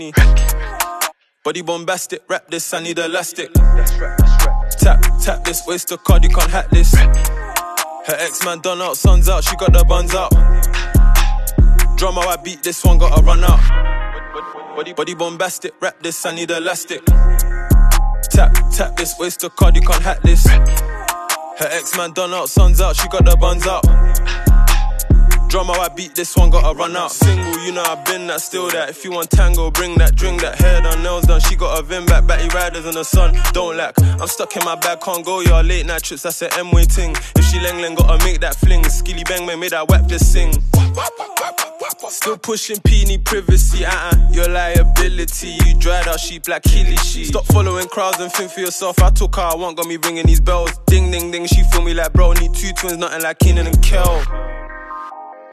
Body bombastic, rap this, I need elastic. Tap this, waste the card, you can't hack this. Her ex-man done out, sun's out, she got the buns out. Drama, I beat this one, gotta run out. Body bombastic, rap this, I need elastic. Tap this, waste the card, you can't hack this. Her ex-man done out, sun's out, she got the buns out. Drama, I beat this one, gotta run out. Single, you know I've been that, still that. If you want tango, bring that, drink that. Hair done, nails done, she got a vim back. Batty riders in the sun, don't lack. I'm stuck in my bag, can't go, y'all. Late night trips, that's an M-way ting. If she leng, gotta make that fling. Skilly bang, made that whap just sing. Still pushing P, need privacy, your liability. You dried out sheep like Killy sheep. Stop following crowds and think for yourself. I took her, I want, got me ringing these bells. Ding, ding, ding, she feel me like bro. Need two twins, nothing like Keenan and Kel.